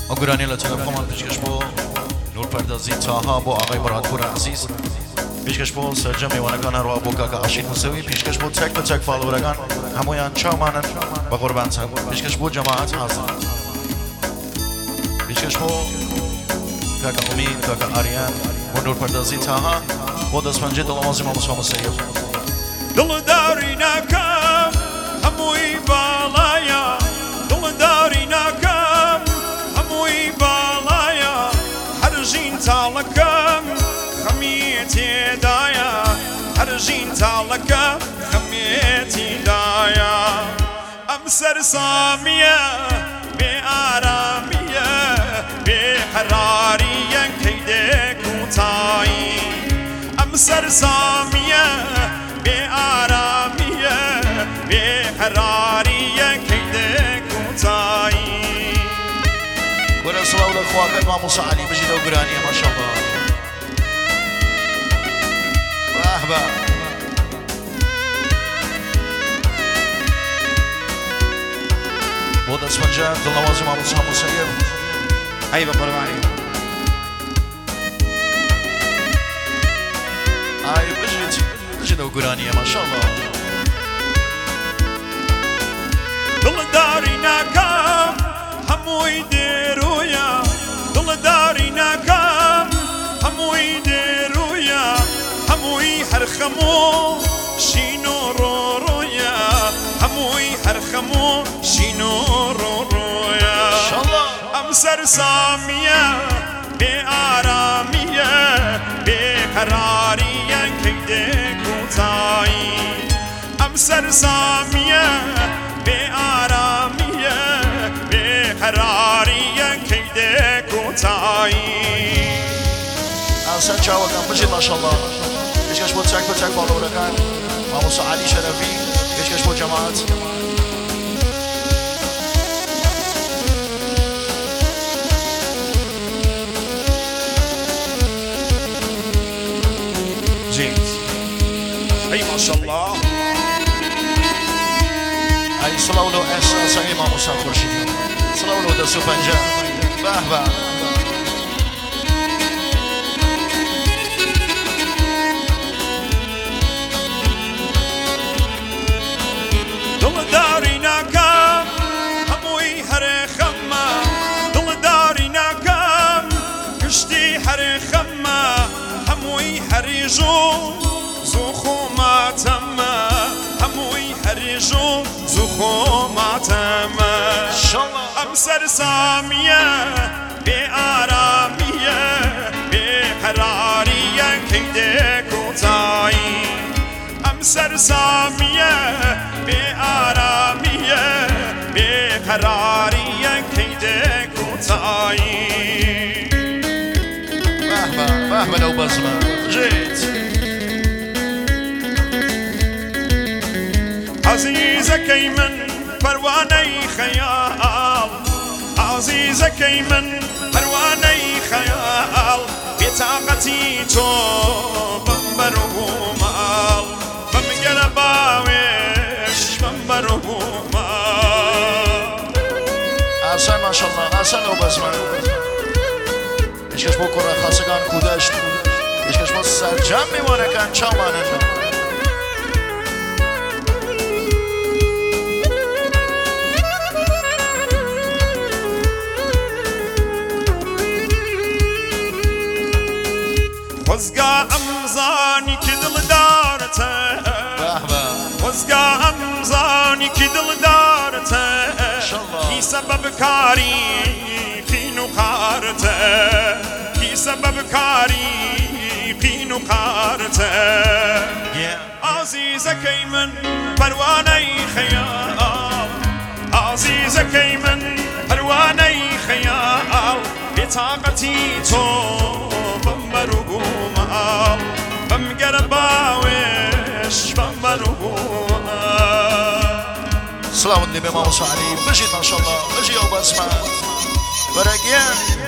اگرانی لطفاً خواهم پیشکش با نور پردازی تاها با آقای مرادپور عزیز پیشکش با سرجم میوانگان رو با کاکا عشید موسوی پیشکش با تک به تک فالورگان همویان چامانن و قربان تن پیشکش با جماعت حاضر پیشکش با کاکا امید کاکا آریان و نور پردازی تاها با دستمنجه دلوازی ما مسلم سید دلداری نکم هموی بالایا دلداری نکم هموی بالایا هر جین تالکم خمیتی دایا هر جین تالکم خمیتی دایا ام سرسامیه بی آرامیه بی حراریه کیده کوتایی ام سرسامیه بی آرامیه بی حراریه کیده کوتایی ورسول أولى أخواتك مع موسى علي بجد وقرانية ما شاء الله وأهبا بود اسفنجان دلنوازي مع موسى مسيب أيوة قرباني أي بجد وقرانية ما شاء الله دلداری نکم هموی درویا دلداری نکم هموی درویا هموی هر خمو شینو رو رویا هموی هر خمو شینو رو رویا ام سرسامیه بی آرامیه بی قراریه کیده کوتایی ام سرسامیه بی آرامیه بی قراریه کیده کوتایی أحسن شاوة كان بجد ما شاء الله كشكش بود تك بتك بالورقان مع موسى علي شرفي كشكش بود جماعت جيت أي ما شاء الله أي صلاة له أساس إمام موسى خورشيدي صلاة له دسو بنجا به به دلداری نکم هموی هر خمه دلداری نکم کشتی هر خمه هموی هر جو زخماتم هموی هر جو زخماتم ام سرسامیه بی آرامیه بی قراریه کیده کوتایی ام سرسامیه بی آرامیه بی قراریه کیده کوتایی به لو بزمه جيت عزیزکی من پروانه خیال عزیزکی من پروانه خیال بطاقتی تو بمبر و مال بمگر باوش بمبر و مال أحسن ما شاء الله أحسن لو بزمه كشكش بو كرة خاصگان كودشت كشكش بو سرجم میوانگان چامانن خزگا امزانی که دل دارته خزگا امزانی که دل دارته کی سبب کاری خینو قارته کی سبب کاری خینو قارته عزیزکی من پروانه خیال عزیزکی من پروانه خیال بطاقتی تو بمبر و مال بمگر باوش بمبر و سلام النبي موسى علي بجد ما شاء الله بجي أو بسمع برقيان